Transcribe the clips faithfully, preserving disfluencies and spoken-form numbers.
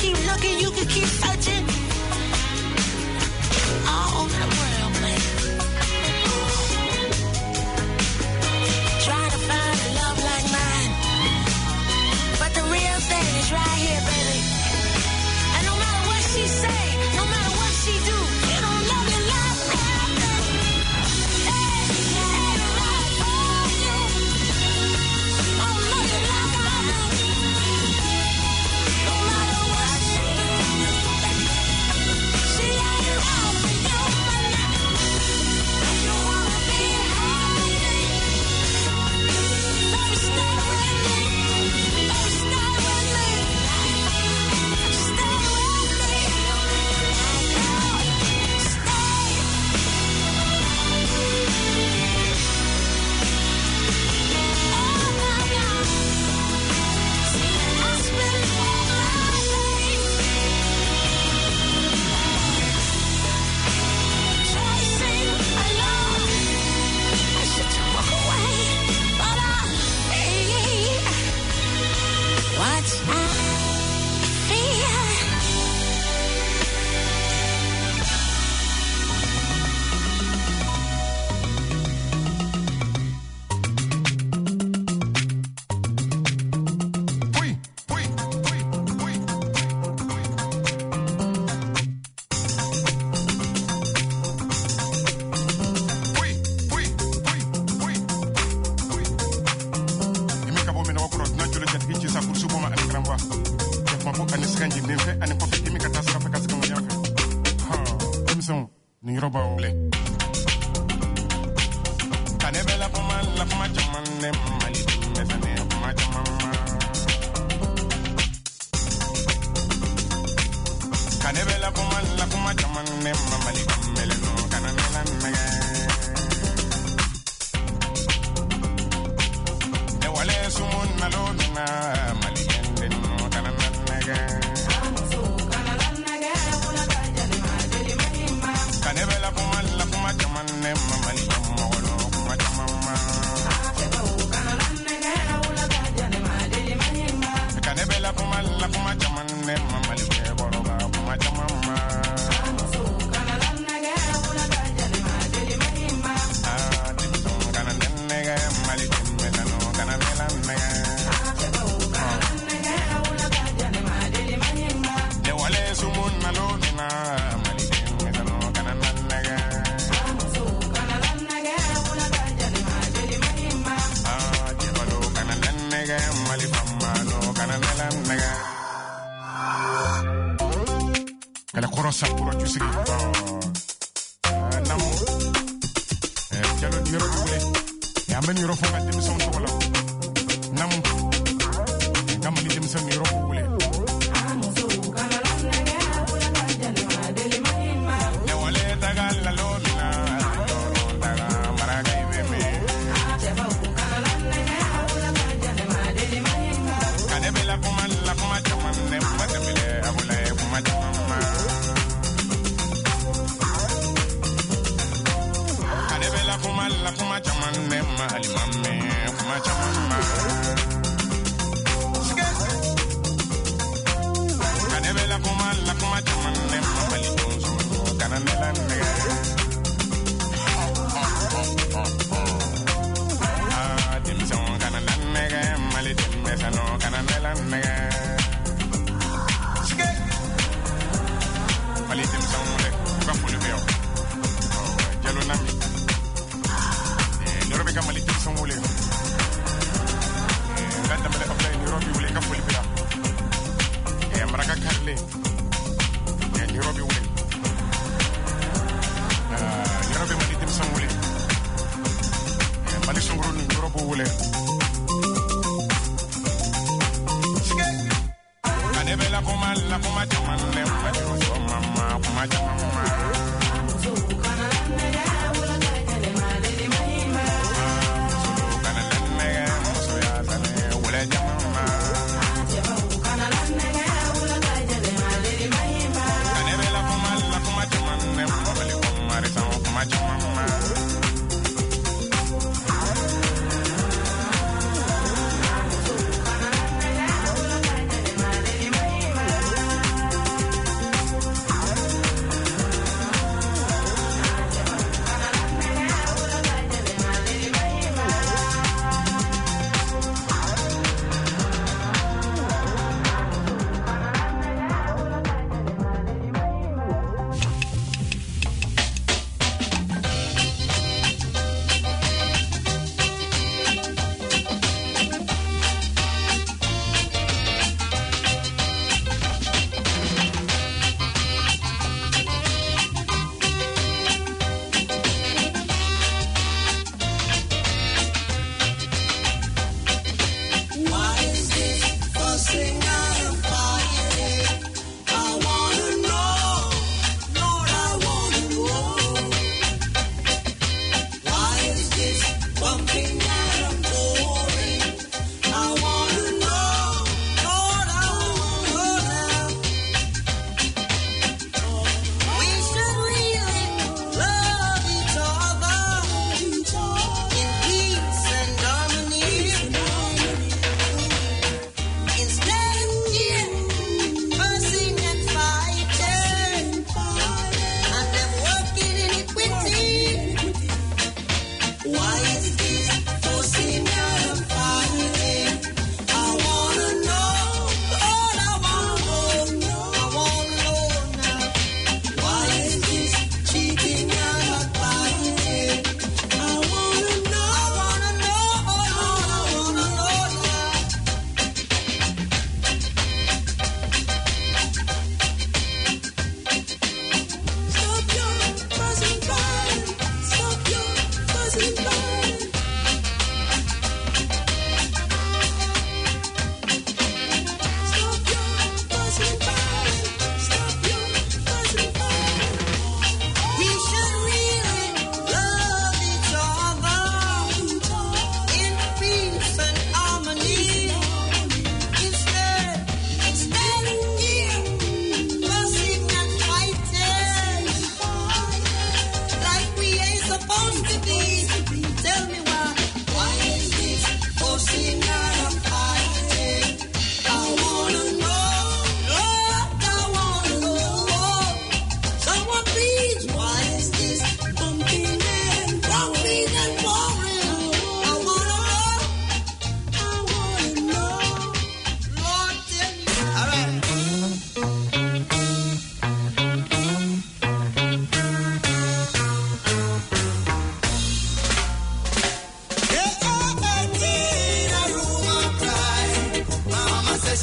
keep looking, you can keep searching. All over the world, man. Trying to find a love like mine. But the real thing is right here, baby. And no matter what she say, no matter what she do, you don't love you like that. Hey, ain't nobody for you. I don't love you like I do. No matter what she do, she ain't out for you, but if you wanna be happy, baby, stay with me. Baby, stay with me. Stay with me. Stay. Oh my God. See, I spend all my days chasing a love I should walk away, but I feel what I feel.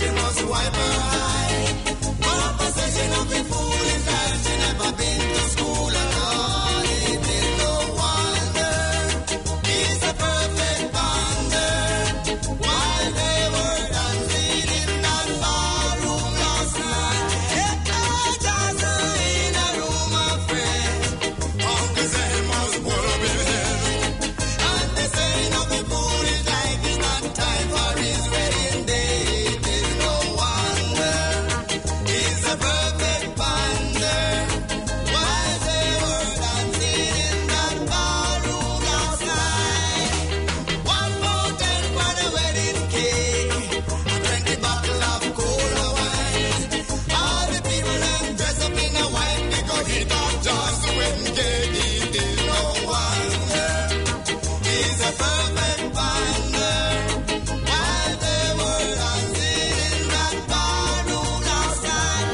she must wipe her eye. Papa says she not be foolish like she never been to school at all. It is no wonder he's a perfect bonder. While they were dancing in that ballroom last night, just in a room of friends. Uncle Sam must pull up his head, and they say not be foolish like it's not time for his wedding day. It is no wonder he's a perfect bonder. While they were dancing in that ballroom last night, one more ten for the wedding cake, a twenty bottle of cola wine. All the people them dress up in a white because he got just the wedding cake. It is no wonder he's a perfect bonder. While they were dancing in that ballroom last night,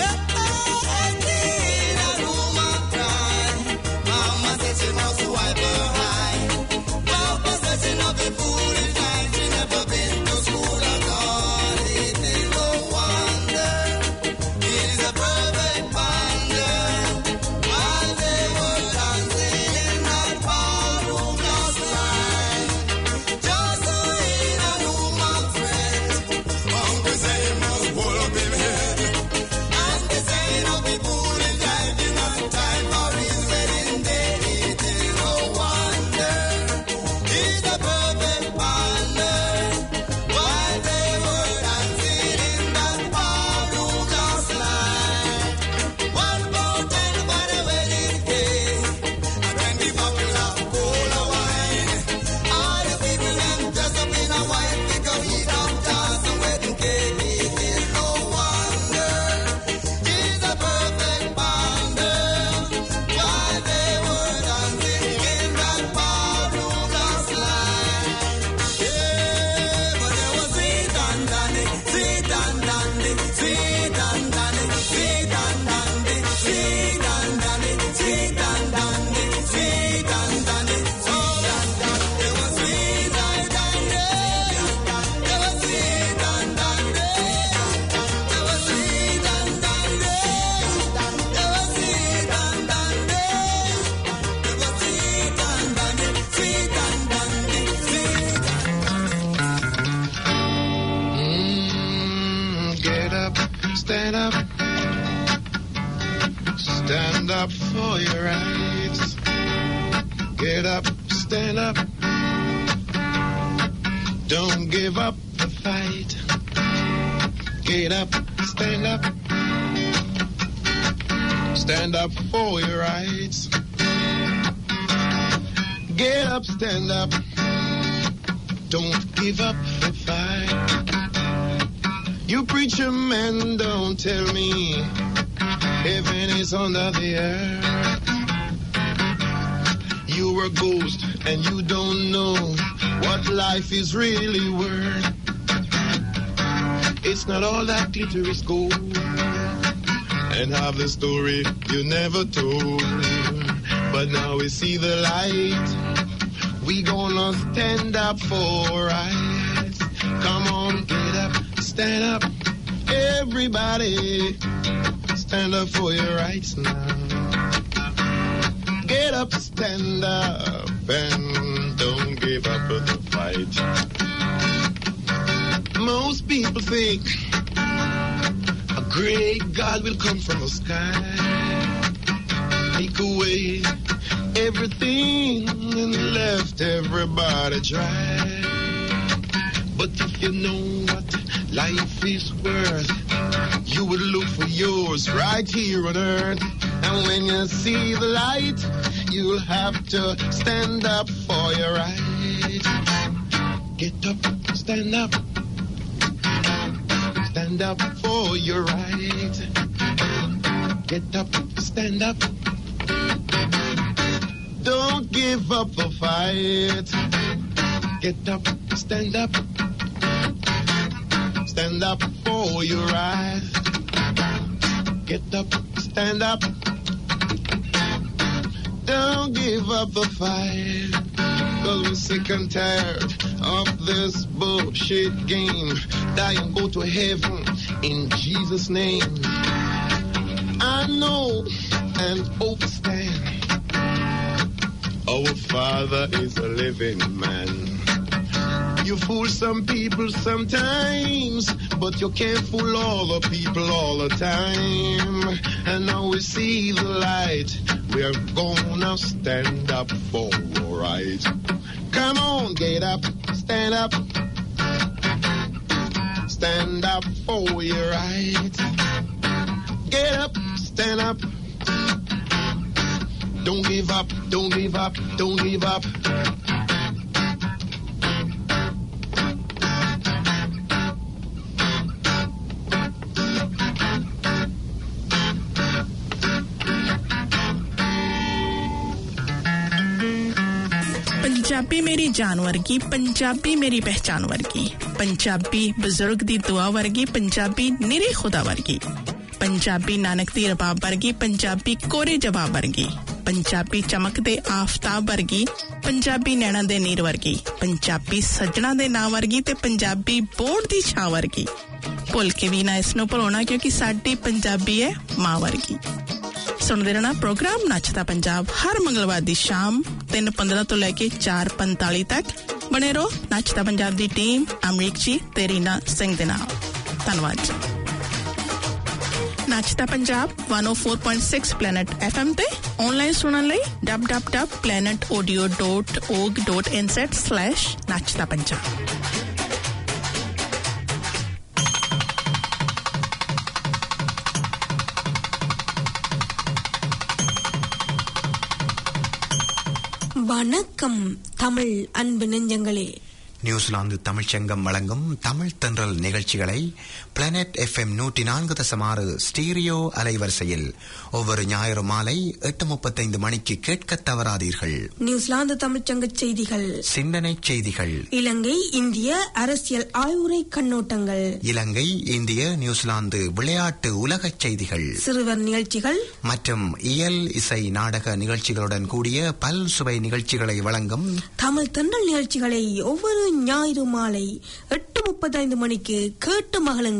in a room of pride. Mama said she must wipe her eye. Papa said she not be foolish like she never been to school at all. It is no wonder he's a perfect bonder. While they were dancing in that ballroom last night, just in a room of friends. Uncle Sam must pull up his head, and they say not be foolish like it's not time for his wedding day. It is no wonder he's a perfect bonder. While they were dancing in that ballroom last night, one more ten for the wedding cake, a twenty bottle of cola wine. All the people them dress up in a white because he don't dance the wedding cake. It is no wonder he's a perfect bonder. While they were dancing in that ballroom last night, yeah, but there was sweet and dandy, sweet and dandy, sweet and dandy, sweet and dandy, sweet and dandy, sweet and dandy, sweet and dandy, sweet and dandy. There was sweet and dandy, there was sweet and dandy, there was sweet and dandy, there was sweet and dandy, there was sweet and dandy, sweet and dandy, sweet. Mm, get up, stand up, stand up for your rights. Get up, stand up, don't give up the fight. Get up, stand up, stand up for your rights. Get up, stand up, don't give up the fight. You preacher men, don't tell me heaven is under the earth. You are a ghost and you don't know what life is really worth. It's not all that glitter is gold, and half the story you never told. But now we see the light, we gonna stand up for rights. Come on, get up, stand up, everybody, stand up for your rights now. Get up, stand up, and don't give up the fight. Most people think a great God will come from the sky, take away everything and left everybody dry. But if you know what life is worth, you would look for yours right here on earth. And when you see the light, you'll have to stand up for your right. Get up, stand up, stand up for your right. Get up, stand up, don't give up the fight. Get up, stand up, stand up for your right. Get up, stand up, don't give up the fight. Cause we're sick and tired of this bullshit game. Die and go to heaven in Jesus' name. I know and understand our Father is a living man. You fool some people sometimes, but you can't fool all the people all the time. And now we see the light, we're gonna stand up for our right. Come on, get up, stand up. Stand up for your right. Get up, stand up. Don't give up, don't give up, don't give up. Punjabi मेरी जान वर्गी पंजाबी मेरी पहचान वर्गी पंजाबी बुजुर्ग दी दुआ वर्गी पंजाबी निरी खुदा वर्गी पंजाबी नानक दी रबाब वर्गी पंजाबी कोरे जवाब वर्गी पंजाबी चमकदे आफताब वर्गी पंजाबी नैना दे नीर वर्गी पंजाबी सजना दे नाम वर्गी ते पंजाबी बोर्ड दी छां वर्गी भुल के भी ना इसनो भुलाना क्योंकि साडी पंजाबी है मां वर्गी सुनदे रहना प्रोग्राम नचदा पंजाब हर मंगलवार दी शाम तीन पंद्रह तो लेके चार पैंतालीस तक बने रहो नचदा पंजाब दी टीम अमरीक जी ते रीना सिंह दे नाल धन्यवाद जी नचदा Punjab one oh four point six planet F M ते ऑनलाइन सुनन लई w w w dot planet audio dot org dot n z slash नचदा Punjab வணக்கம் தமிழ் அன்பு நெஞ்சங்களே நியூசிலாந்து தமிழ்ச்சங்கம் வழங்கும் தமிழ் தென்றல் நிகழ்ச்சிகளை பிளானட் எஃப்எம் நூற்றி நான்கு தசம் ஆறு ஸ்டீரியோ அலைவரிசையில் ஒவ்வொரு ஞாயிறு மாலை எட்டு முப்பத்தைந்து மணிக்கு கேட்க தவறாதீர்கள். நியூசிலாந்து தமிழ்ச்சங்க செய்திகள், சிந்தனை செய்திகள், இலங்கை இந்திய அரசியல் ஆய்வுரை கண்ணோட்டங்கள், இலங்கை இந்திய நியூசிலாந்து விளையாட்டு உலக செய்திகள், சிறுவர் நிகழ்ச்சிகள் மற்றும் இயல் இசை நாடக நிகழ்ச்சிகளுடன் கூடிய பல் சுவை நிகழ்ச்சிகளை வழங்கும் தமிழ் தென்றல் நிகழ்ச்சிகளை ஒவ்வொரு ஞாயிறு மாலை எட்டு முப்பத்தைந்து மணிக்கு கேட்டு மகளுங்கள்.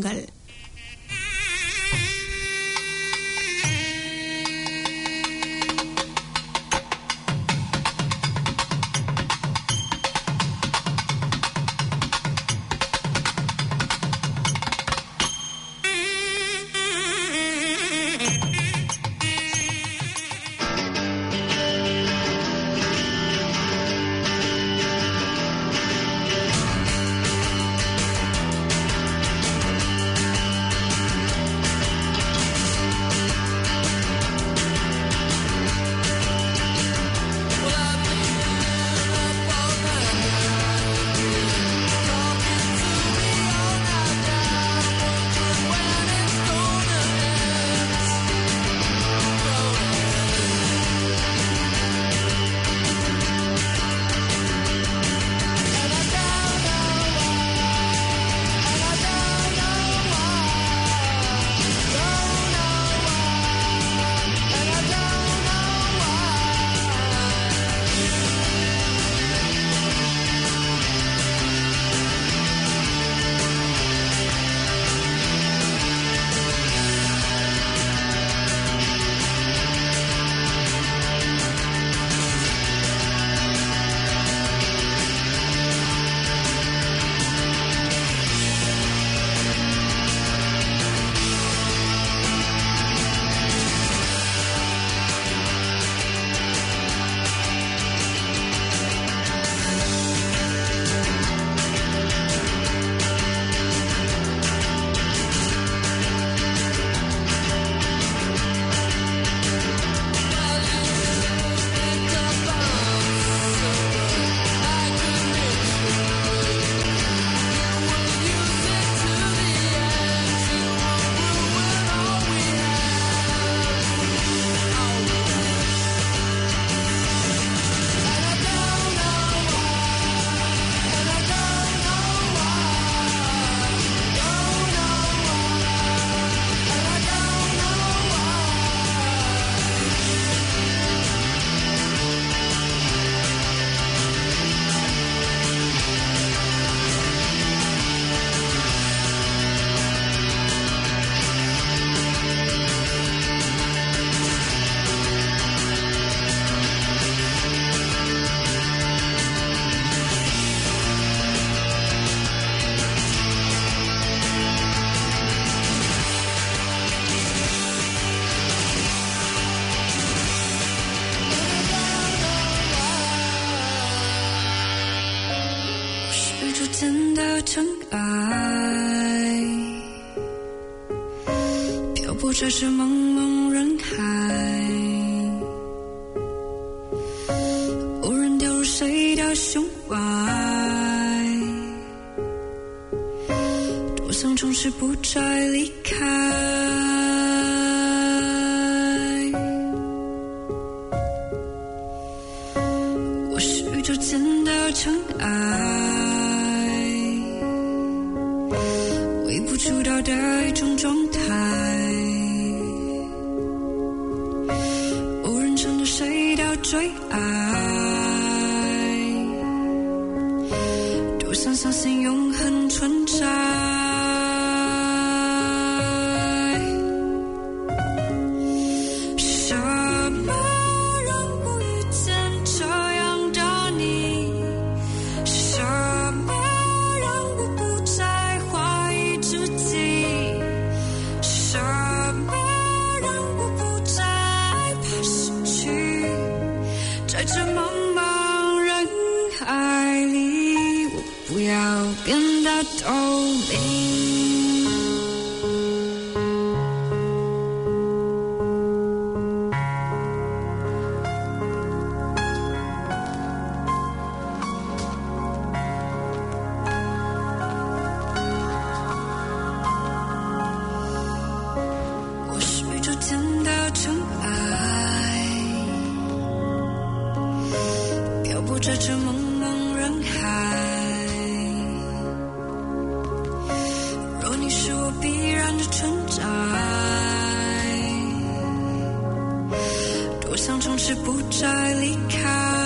泊在这茫茫人海，无人掉入谁的胸怀，多想从此不再离开。我是宇宙间的尘埃，微不足道的一种状态，无人称得谁的最爱，多想相信永恒存在。什么让我遇见这样的你？什么让我不再怀疑自己？什么让我不再怕失去？在这茫茫人海里，我不要变得透明。我是宇宙间的尘埃，漂泊在这茫茫人海。若你是我必然的存在，多想从此不再离开。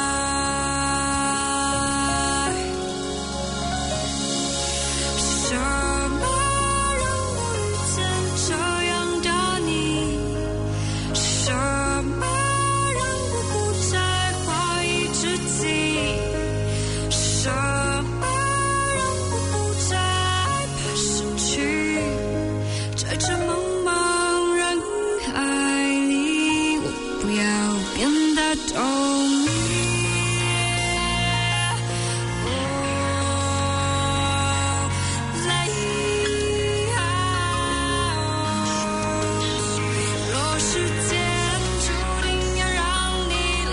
什么让我遇见这样的你？什么让我不再怀疑自己？什么让我不再怕失去？在这茫茫人海里，我不要变得透明。若世界注定要让你离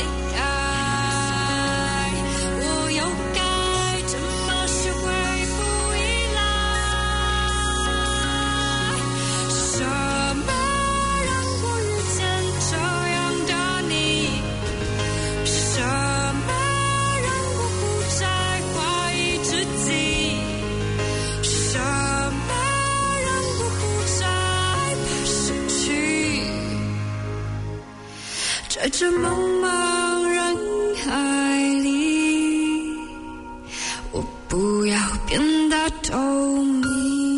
开，我又该怎么学会不依赖？什么让我遇见这样的你？什么让我不再怀疑自己？什么让我不再怕失去？在这茫茫人海里，我不要变得透明。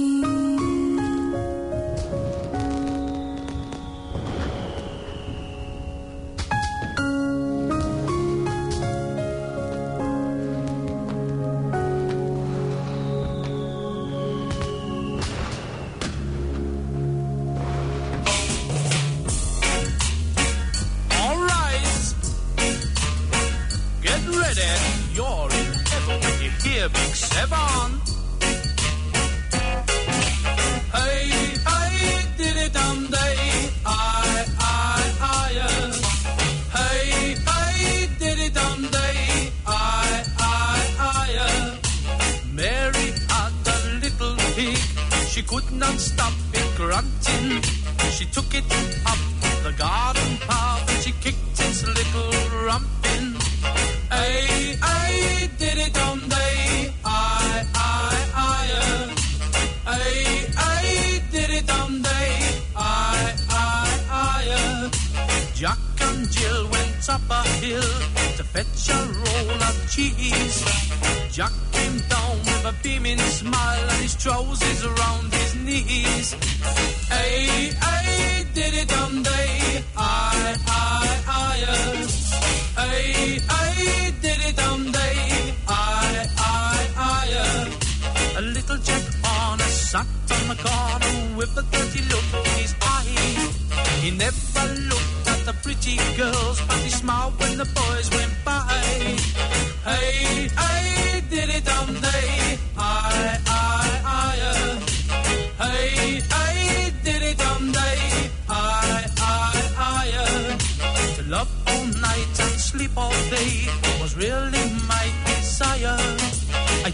All right, get ready. You're in heaven when you hear Big Seven. Hey, hey, did it dum day. I, I, I. uh. Hey, hey, did it dum day. I, I, I. uh. Mary had a little pig. She could not stop it grunting. She took it up the garden path and she kicked its little rump in. Ay, ay, did it on day. I, I, I. uh. Ay, ay, did it on day. I, I, I. uh. Jack and Jill went up a hill to fetch a roll of cheese. Jack came down with a beaming smile and his trousers around his knees. Ay, ay, did it on day. I, I, I. uh. Ay, ay, did it on day. I, I, I. uh. A little Jack on a sat on the corner with a dirty look in his eye. He never looked at the pretty girls, but he smiled when the boys went by. Hey, hey, did it on day. I, I, I. uh. Hey, hey, did it on day.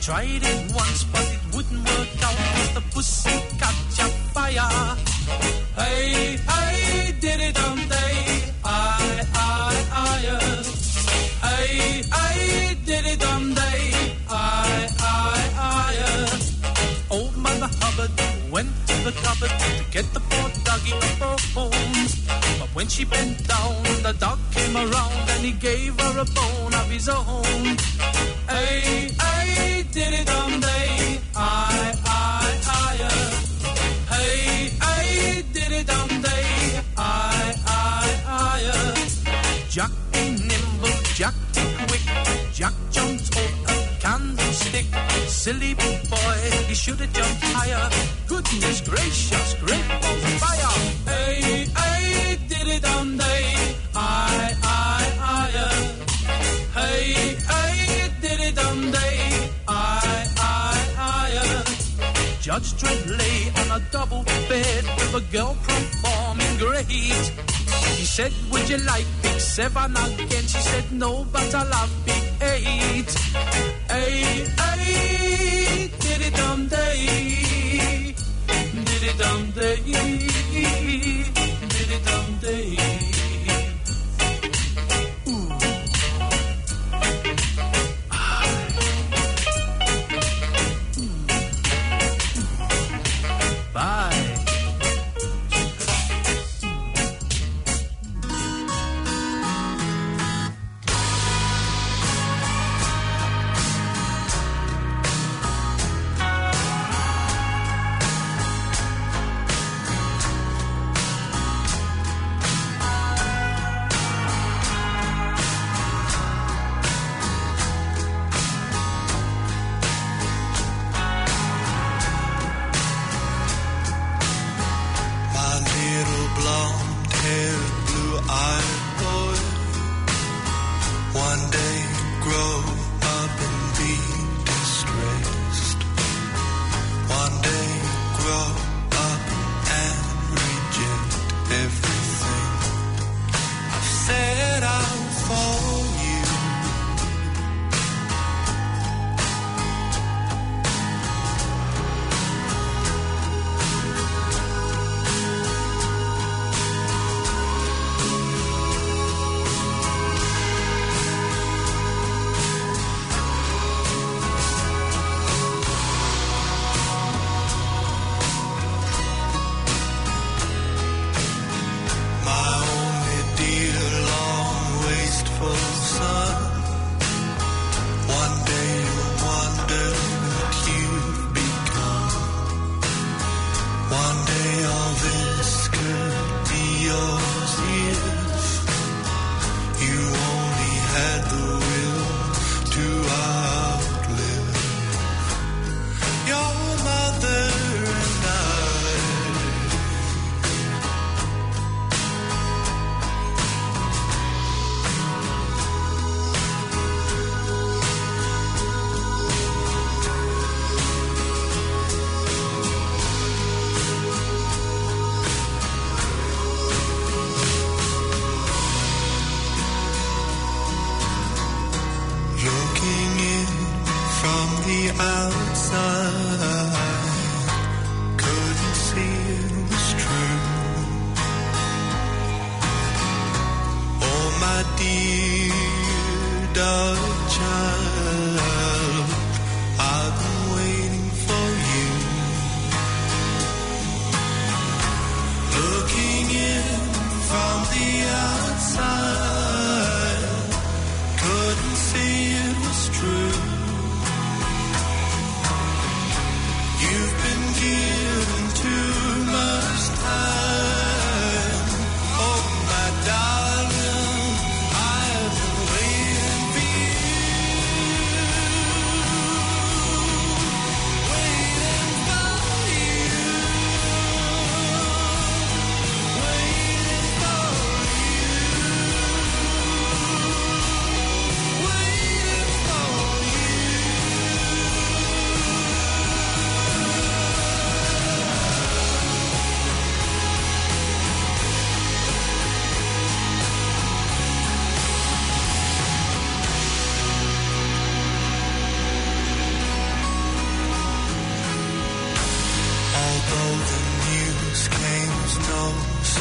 tried it once, but it wouldn't work out, 'cause the pussy catch a fire. Hey, hey, diddy-dum-day, I, I, I, uh. Hey, hey, diddy-dum-day, I, I, I, uh. Old Mother Hubbard went to the cupboard to get the poor doggy a bone. But when she bent down, the dog came around and he gave her a bone of his own. Hey, hey, diddy-dum-day, I, I, I, uh. Hey, hey, diddy-dum-day, I, I, I, uh. Jack be nimble, Jack be quick, Jack jumped over a candlestick. Silly boy, he should have jumped higher. Goodness gracious, great balls of fire. Hey, hey, diddy-dum-day, I, I, I, uh. Hey, hey, diddy-dum-day, I, I, I, uh. Judge Dredd lay on a double bed with a girl performing great. He said, would you like big seven again? She said, no, but I love big eight. Hey, hey, diddy-dum-day, diddy-dum-day, diddy-dum-day. Bye.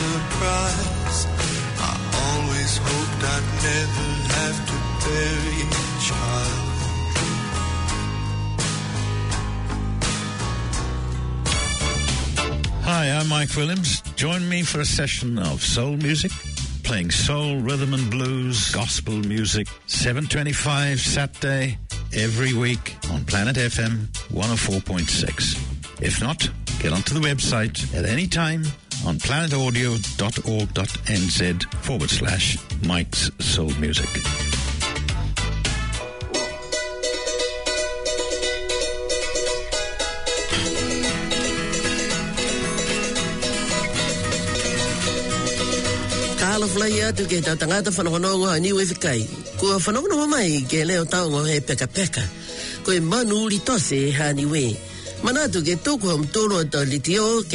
surprise. I always hoped I'd never have to bury a child. Hi, I'm Mike Williams. Join me for a session of soul music, playing soul, rhythm and blues, gospel music, seven twenty-five Saturday, every week on Planet F M one oh four point six. If not, get onto the website at any time on planetaudio.org.nz forward slash Mike's Soul Music. Kala flaya tu ke ta tangata whanongonongo a niwe whikai. Kua whanongonongo mai ke leo taongo he peka peka. Koe manu li tose ha niwe. Manatu ke tōku ham tōno to litio ke